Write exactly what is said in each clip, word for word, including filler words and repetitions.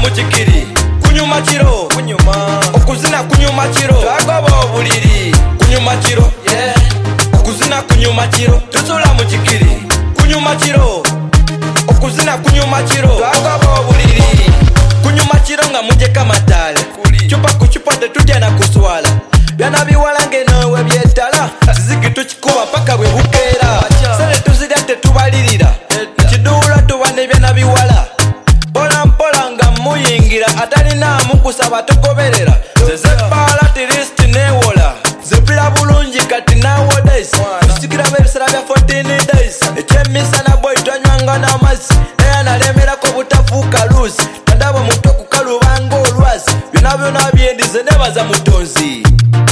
mukikiri kunyuma kiro kunyuma okuzina kunyuma kiro twagoba obuliri kunyuma kiro yeah okuzina kunyuma kiro tusula mukikiri kunyuma kiro okuzina kunyuma kiro twagoba obuliri kunyuma kiro nga mujeka matala chupa kuchupa tetutya na kuswala byana biwalange nowe byetala siziki tukikuba paka bwe bukera sele tuzira tetubalirira kiduula tubane byana biwala pola mpola nga muyingira atalina mukusaba tugoberera zezebala tiristi newola zepira bulungi kati nowadays tusikira bebisera bya fourteen days ekyemisana boy twanywanga n'amazzi naye nalemerako butafuuka luusi tandaba muto kukalubanga olwazi byona byona byendize nebaza mutonzi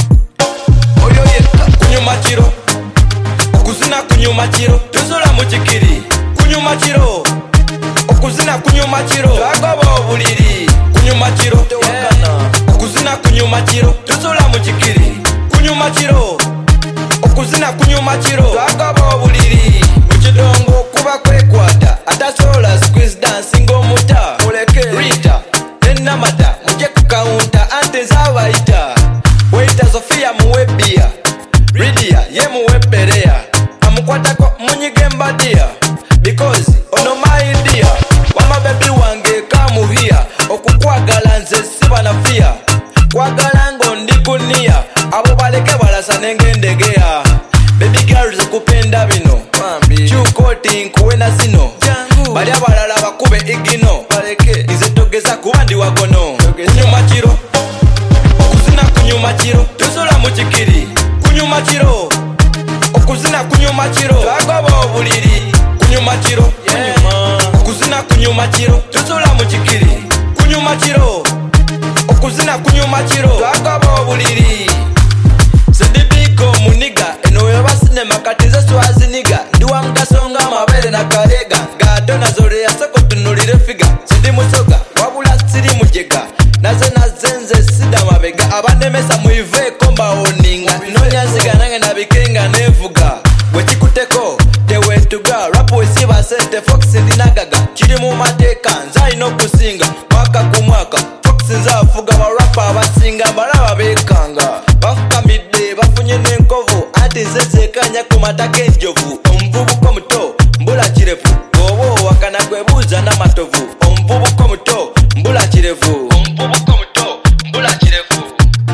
oyo yekka kunyuma kiro okuzina kunyuma kiro tuzula mukikiri kunyuma kiro okuzina kunyuma kiro twagoba obuliri kunyuma kiro okuzina kunyuma kiro tuzula mukikiri kunyuma kiro okuzina kunyuma kiro twagoba obuliri mukidongo okuba kwekwata atasobola squeeze dancing omuta muleke rita nenamata muje kukawunta ante zabayita waita sofia muwebia ridia ye muweberea amukwatako munyige mbadia because ono my dear wama baby wange kamuhia okukwagala nze sibanafia kwagala ngo ndikunia abo baleke balasa nengendegea baby girls kupenda bino chukoti nkuwena zino bali abalala bakube igino nze togeza kuba ndi wagono kunyuma kiro okuzina kunyuma kiro tuzula mukikiri kunyuma kiro okuzina kunyuma kiro twagoba obuliri kunyuma kiro okuzina kunyuma kiro tuzula mukikiri kunyuma kiro okuzina kunyuma kiro twagoba obuliri sedibiko muniga enoyo basinema kati ze swaziniga ndiwa mugasonga amabere na kalega gato nazole yasoko tunulire figa sidi musoga wabula siri mujega naze nazenze sida mabega abanemesa muive komba oninga nonya nsiga nange nabikenga nevuga wekikuteko tewetuga rapu wesiba sente fox ndinagaga kiri mu mateeka nzalina okusinga mwaka ku mwaka fox nzafuga barapa abasinga balaba bekanga bafukamidde bafunye n'enkovu anti zezekanya ku mataka enjovu omuvubuka omuto mbula kirevu oba owakana gwebuuza n'amatovu omuvubuka omuto mbula kirevu omuvubuka omuto mbula kirevu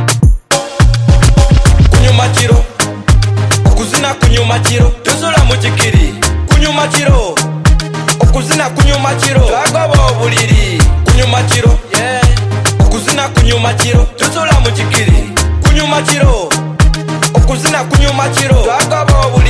kunyuma kiro okuzina kunyuma kiro tuzula mukikiri kunyuma kiro okuzina kunyuma kiro twagoba obuliri kunyuma kiro okuzina kunyuma kiro tuzula mukikiri kunyuma kiro okuzina kunyuma kiro twagoba obuliri